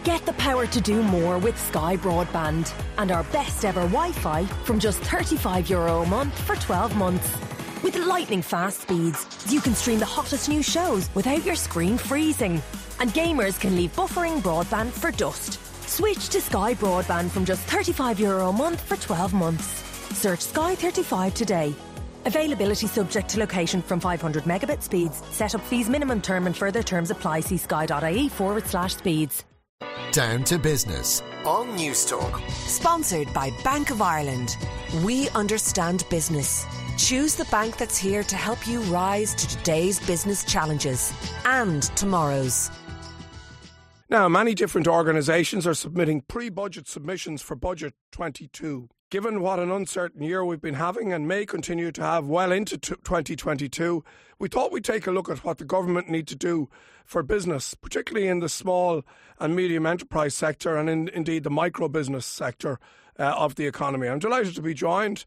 Get the power to do more with Sky Broadband and our best ever Wi-Fi from just €35 a month for 12 months. With lightning fast speeds, you can stream the hottest new shows without your screen freezing. And gamers can leave buffering broadband for dust. Switch to Sky Broadband from just €35 a month for 12 months. Search Sky 35 today. Availability subject to location from 500 megabit speeds. Setup fees, minimum term and further terms apply. See sky.ie/speeds. Down to Business on Newstalk. Sponsored by Bank of Ireland. We understand business. Choose the bank that's here to help you rise to today's business challenges and tomorrow's. Now, many different organisations are submitting pre-budget submissions for Budget 22. Given what an uncertain year we've been having and may continue to have well into 2022, we thought we'd take a look at what the government need to do for business, particularly in the small and medium enterprise sector and indeed the micro business sector of the economy. I'm delighted to be joined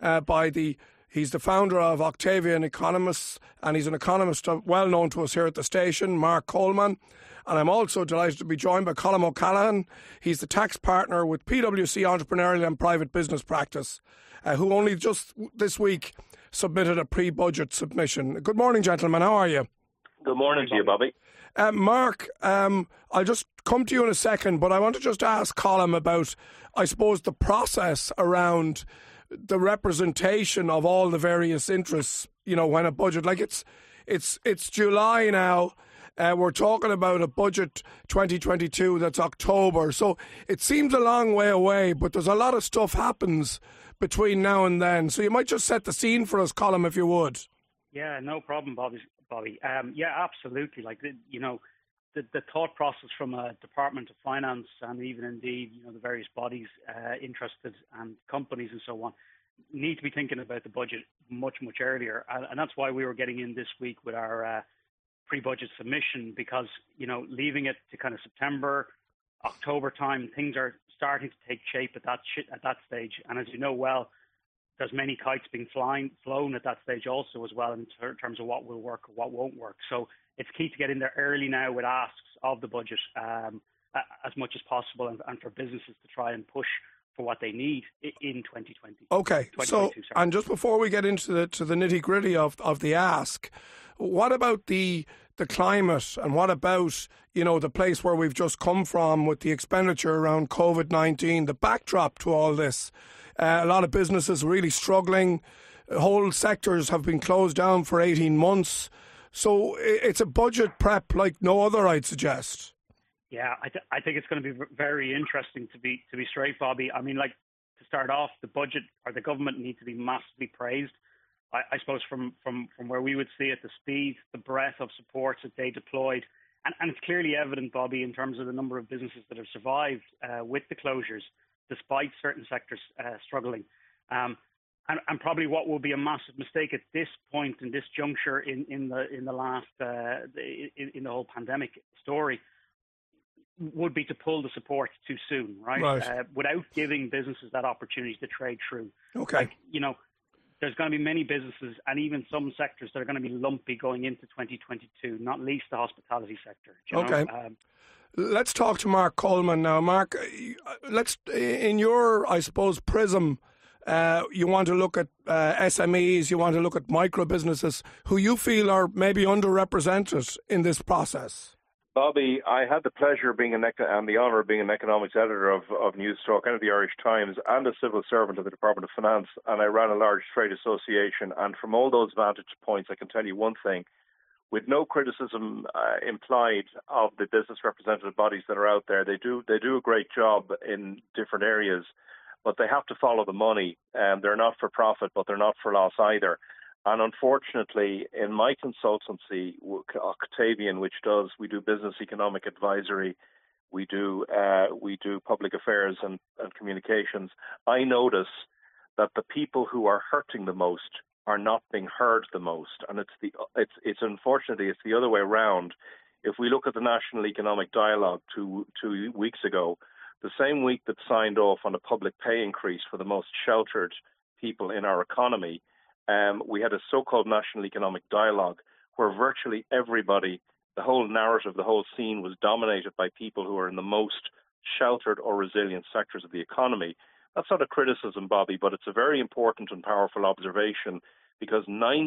he's the founder of Octavian Economists, and he's an economist well known to us here at the station, Mark Coleman. And I'm also delighted to be joined by Colm O'Callaghan. He's the tax partner with PwC Entrepreneurial and Private Business Practice, who only just this week submitted a pre-budget submission. Good morning, gentlemen. How are you? Good morning to you, Bobby. Mark, I'll just come to you in a second, but I want to just ask Colm about, I suppose, the process around the representation of all the various interests, you know, when a budget, like it's July now. We're talking about a budget 2022 that's October. So it seems a long way away, but there's a lot of stuff happens between now and then. So you might just set the scene for us, Colm, if you would. Yeah, no problem, Bobby. Yeah, absolutely. Like, the thought process from a Department of Finance and even indeed, the various bodies interested and companies and so on need to be thinking about the budget much, much earlier. And that's why we were getting in this week with our pre-budget submission, because, leaving it to kind of September, October time, things are starting to take shape at that stage. And as you know well, there's many kites being flown at that stage also as well in terms of what will work or what won't work. So it's key to get in there early now with asks of the budget as much as possible and for businesses to try and push for what they need in 2020. Okay, and just before we get into the nitty-gritty of the ask, what about the climate, and what about, the place where we've just come from with the expenditure around COVID-19, the backdrop to all this? A lot of businesses really struggling. Whole sectors have been closed down for 18 months. So it's a budget prep like no other, I'd suggest. Yeah, I think it's going to be very interesting to be straight, Bobby. I mean, like, to start off, the budget or the government need to be massively praised. I suppose from where we would see it, the speed, the breadth of supports that they deployed. And it's clearly evident, Bobby, in terms of the number of businesses that have survived with the closures, despite certain sectors struggling. And probably what will be a massive mistake at this point, in this juncture in the whole pandemic story, would be to pull the support too soon, right? Without giving businesses that opportunity to trade through. Okay. Like, there's going to be many businesses and even some sectors that are going to be lumpy going into 2022, not least the hospitality sector. Okay. Let's talk to Mark Coleman now. Mark, in your, I suppose, prism, you want to look at SMEs, you want to look at micro businesses who you feel are maybe underrepresented in this process. Bobby, I had the pleasure of being and the honour of being an economics editor of Newstalk and of the Irish Times, and a civil servant of the Department of Finance, and I ran a large trade association. And from all those vantage points, I can tell you one thing: with no criticism implied of the business representative bodies that are out there, they do a great job in different areas, but they have to follow the money. They're not for profit, but they're not for loss either. And unfortunately, in my consultancy, Octavian, we do business economic advisory, we do public affairs and communications. I notice that the people who are hurting the most are not being heard the most, and it's unfortunately it's the other way around. If we look at the National Economic Dialogue two weeks ago, the same week that signed off on a public pay increase for the most sheltered people in our economy, we had a so-called National Economic Dialogue where virtually everybody the whole narrative, the whole scene was dominated by people who are in the most sheltered or resilient sectors of the economy. That's not a criticism, Bobby, but it's a very important and powerful observation, because 92%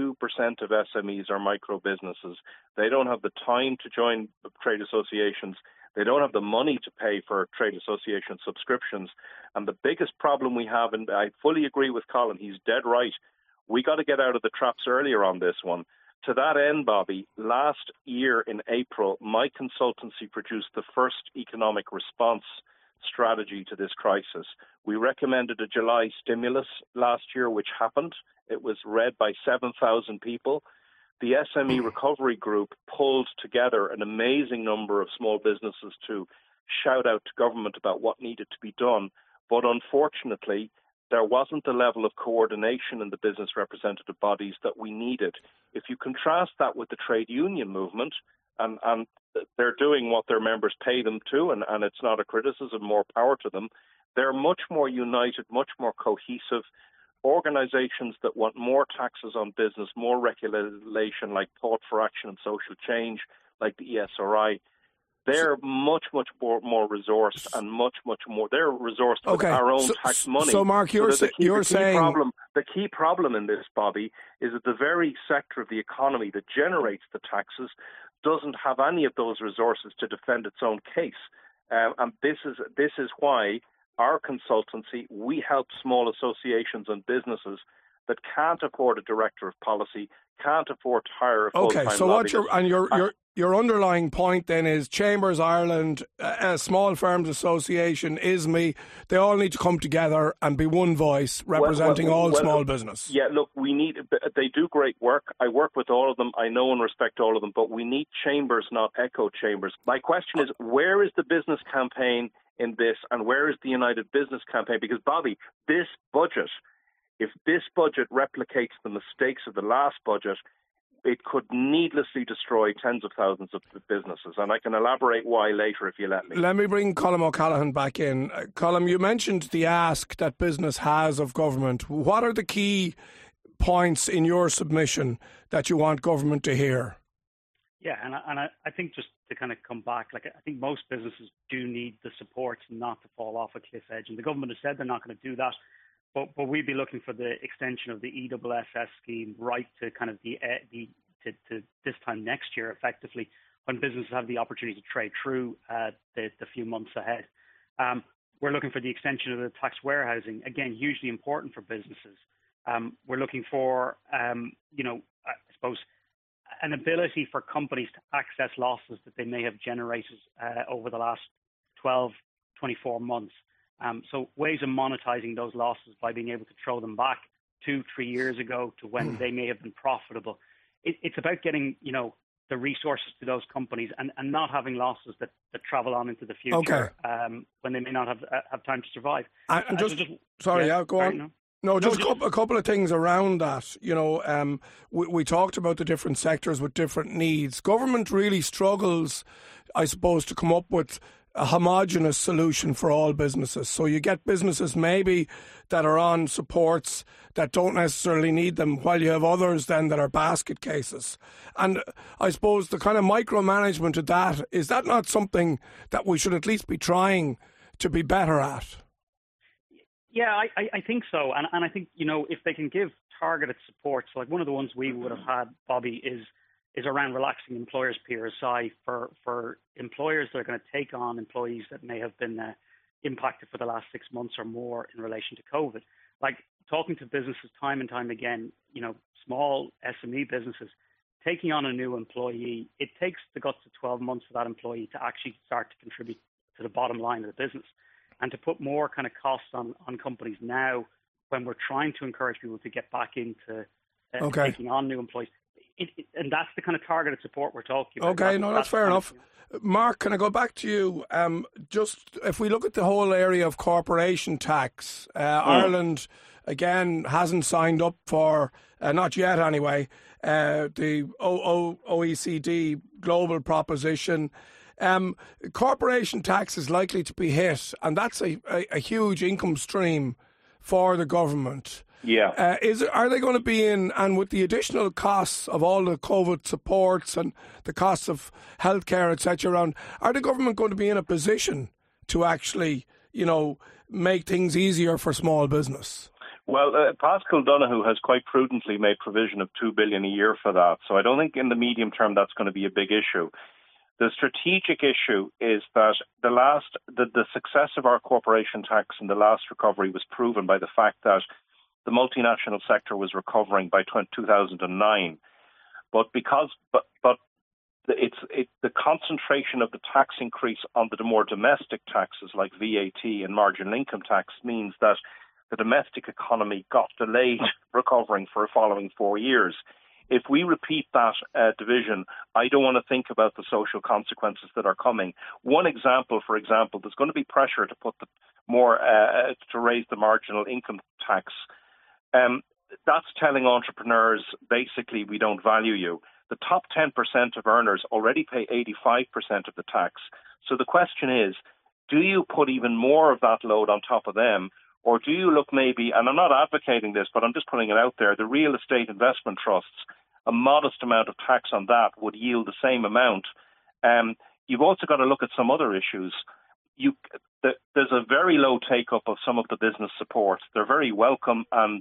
of SMEs are micro businesses. They don't have the time to join trade associations. They don't have the money to pay for trade association subscriptions. And the biggest problem we have, and I fully agree with Colin, he's dead right, we got to get out of the traps earlier on this one. To that end, Bobby, last year in April, my consultancy produced the first economic response strategy to this crisis. We recommended a July stimulus last year, which happened. It was read by 7,000 people. The SME Recovery Group pulled together an amazing number of small businesses to shout out to government about what needed to be done. But unfortunately, there wasn't the level of coordination in the business representative bodies that we needed. If you contrast that with the trade union movement, and they're doing what their members pay them to, and it's not a criticism, more power to them, they're much more united, much more cohesive. Organizations that want more taxes on business, more regulation like Thought for Action and Social Change, like the ESRI, they're much more resourced and much more. They're resourced with our own tax money. So, Mark, you're saying the key problem in this, Bobby, is that the very sector of the economy that generates the taxes doesn't have any of those resources to defend its own case, and this is why our consultancy, we help small associations and businesses that can't afford a director of policy, can't afford to hire a full-time lobbyist. Your underlying point then is Chambers Ireland, Small Firms Association, ISME, they all need to come together and be one voice representing all small business. Yeah, look, they do great work. I work with all of them. I know and respect all of them, but we need chambers, not echo chambers. My question is, where is the business campaign in this, and where is the United Business campaign? Because, Bobby, if this budget replicates the mistakes of the last budget, it could needlessly destroy tens of thousands of businesses. And I can elaborate why later if you let me. Let me bring Colm O'Callaghan back in. Colm, you mentioned the ask that business has of government. What are the key points in your submission that you want government to hear? Yeah, and I think just to kind of come back, I think most businesses do need the support not to fall off a cliff edge. And the government has said they're not going to do that. But we'd be looking for the extension of the ESSS scheme right to kind of to this time next year, effectively, when businesses have the opportunity to trade through the few months ahead. We're looking for the extension of the tax warehousing, again, hugely important for businesses. We're looking for, I suppose, an ability for companies to access losses that they may have generated over the last 12, 24 months. So ways of monetizing those losses by being able to throw them back 2-3 years ago to when they may have been profitable. It's about getting, the resources to those companies and not having losses that travel on into the future when they may not have time to survive. Go on. A couple of things around that. We talked about the different sectors with different needs. Government really struggles, I suppose, to come up with a homogenous solution for all businesses. So you get businesses maybe that are on supports that don't necessarily need them, while you have others then that are basket cases. And I suppose the kind of micromanagement of that, is that not something that we should at least be trying to be better at? Yeah, I think so. And I think, if they can give targeted support, so like one of the ones we would have had, Bobby, is around relaxing employers' PRSI for employers that are going to take on employees that may have been impacted for the last 6 months or more in relation to COVID. Like talking to businesses time and time again, small SME businesses, taking on a new employee, it takes the guts of 12 months for that employee to actually start to contribute to the bottom line of the business. And to put more kind of costs on companies now when we're trying to encourage people to get back into taking on new employees. And that's the kind of targeted support we're talking about. Okay, that's fair enough. Mark, can I go back to you? Just if we look at the whole area of corporation tax, Ireland, again, hasn't signed up for, not yet anyway, the OECD global proposition. Corporation tax is likely to be hit, and that's a huge income stream for the government. Yeah. Are they going to be in, and with the additional costs of all the COVID supports and the costs of healthcare, etc., around, are the government going to be in a position to actually, make things easier for small business? Well, Pascal Donoghue has quite prudently made provision of $2 billion a year for that. So I don't think in the medium term that's going to be a big issue. The strategic issue is that the success of our corporation tax in the last recovery was proven by the fact that the multinational sector was recovering by 2009. But the concentration of the tax increase on the more domestic taxes like VAT and marginal income tax means that the domestic economy got delayed recovering for the following 4 years. If we repeat that division, I don't want to think about the social consequences that are coming. One example, for example, there's going to be pressure to put to raise the marginal income tax. That's telling entrepreneurs, basically, we don't value you. The top 10% of earners already pay 85% of the tax. So the question is, do you put even more of that load on top of them? Or do you look maybe, and I'm not advocating this, but I'm just putting it out there, the real estate investment trusts, a modest amount of tax on that would yield the same amount. You've also got to look at some other issues. There's a very low take-up of some of the business support. They're very welcome, and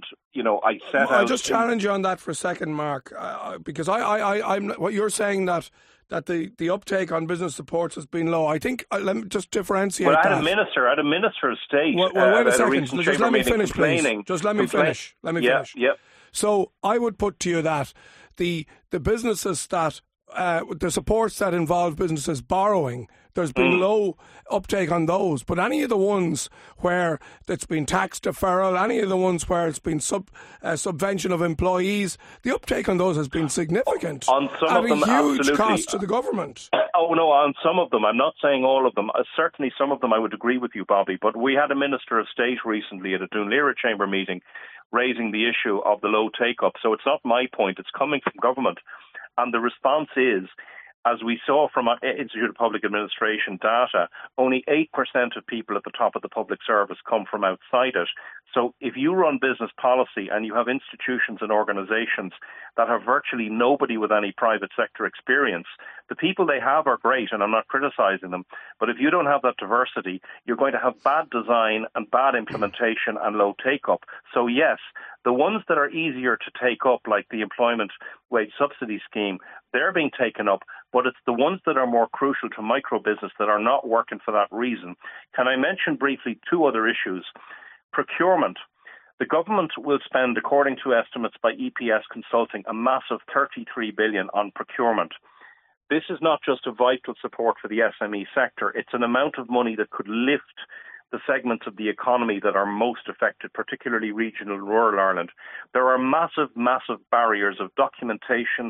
I'll just challenge you on that for a second, Mark, because I'm what you're saying that the uptake on business supports has been low. I think let me just differentiate. Well, at a minister of state. Well, wait a second. Just let me finish, please. Just let me finish. Finish. Yeah. So I would put to you that the businesses that the supports that involve businesses borrowing, there's been low uptake on those. But any of the ones where it's been tax deferral, any of the ones where it's been subvention of employees, the uptake on those has been significant. On some of them, at a huge absolutely. cost to the government. Oh, no, on some of them. I'm not saying all of them. Certainly some of them I would agree with you, Bobby. But we had a Minister of State recently at a Dún Chamber meeting raising the issue of the low take-up. So it's not my point. It's coming from government. And the response is, as we saw from our Institute of Public Administration data, only 8% of people at the top of the public service come from outside it. So if you run business policy and you have institutions and organisations that have virtually nobody with any private sector experience, the people they have are great, and I'm not criticising them. But if you don't have that diversity, you're going to have bad design and bad implementation and low take-up. So yes, the ones that are easier to take up, like the employment wage subsidy scheme, they're being taken up, but it's the ones that are more crucial to micro business that are not working for that reason. Can I mention briefly two other issues? Procurement. The government will spend, according to estimates by EPS Consulting, a massive $33 billion on procurement. This is not just a vital support for the SME sector. It's an amount of money that could lift the segments of the economy that are most affected, particularly regional and rural Ireland. There are massive barriers of documentation,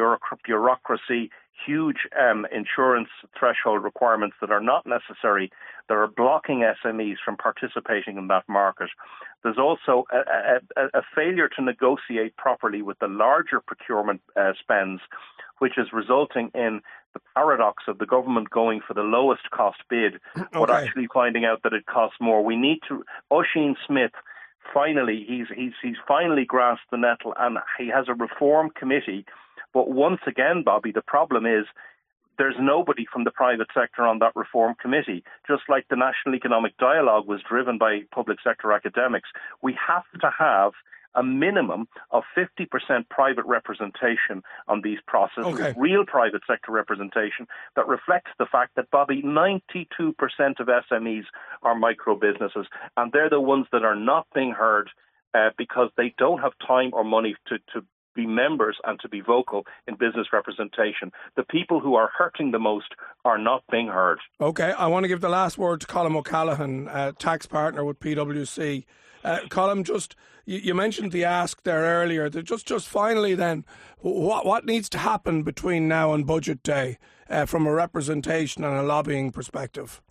bureaucracy, huge insurance threshold requirements that are not necessary, that are blocking SMEs from participating in that market. There's also a failure to negotiate properly with the larger procurement spends, which is resulting in the paradox of the government going for the lowest cost bid, but actually finding out that it costs more. We need to, Oisin Smith, finally, he's finally grasped the nettle, and he has a reform committee. But once again, Bobby, the problem is there's nobody from the private sector on that reform committee. Just like the National Economic Dialogue was driven by public sector academics, we have to have a minimum of 50% private representation on these processes, real private sector representation that reflects the fact that, Bobby, 92% of SMEs are micro businesses, and they're the ones that are not being heard because they don't have time or money to be members and to be vocal in business representation. The people who are hurting the most are not being heard. Okay, I want to give the last word to Colm O'Callaghan, tax partner with PwC. Colm, just you mentioned the ask there earlier. Just finally, then, what needs to happen between now and Budget Day from a representation and a lobbying perspective?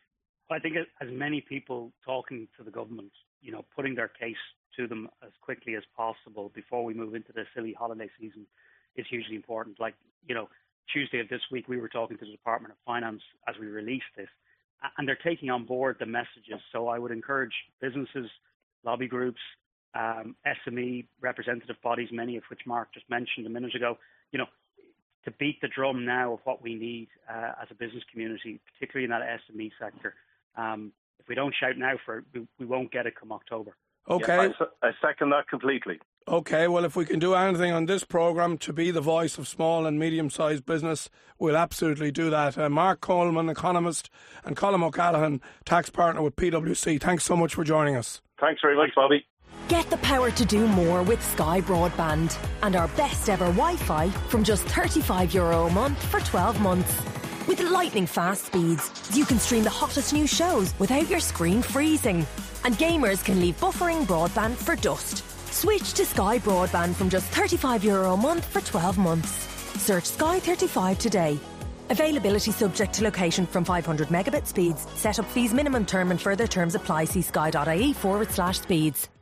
I think as many people talking to the government, putting their case to them as quickly as possible before we move into the silly holiday season is hugely important. Like, Tuesday of this week, we were talking to the Department of Finance as we released this, and they're taking on board the messages. So I would encourage businesses, lobby groups, SME representative bodies, many of which Mark just mentioned a minute ago, to beat the drum now of what we need as a business community, particularly in that SME sector. If we don't shout now for it, we won't get it come October. Okay. Yeah, I second that completely. Okay, well, if we can do anything on this programme to be the voice of small and medium-sized business, we'll absolutely do that. Mark Coleman, economist, and Colm O'Callaghan, tax partner with PwC. Thanks so much for joining us. Thanks very much, Bobby. Get the power to do more with Sky Broadband and our best ever Wi-Fi from just €35 a month for 12 months. With lightning fast speeds, you can stream the hottest new shows without your screen freezing. And gamers can leave buffering broadband for dust. Switch to Sky Broadband from just €35 a month for 12 months. Search Sky 35 today. Availability subject to location from 500 megabit speeds. Setup fees, minimum term and further terms apply. See sky.ie/speeds.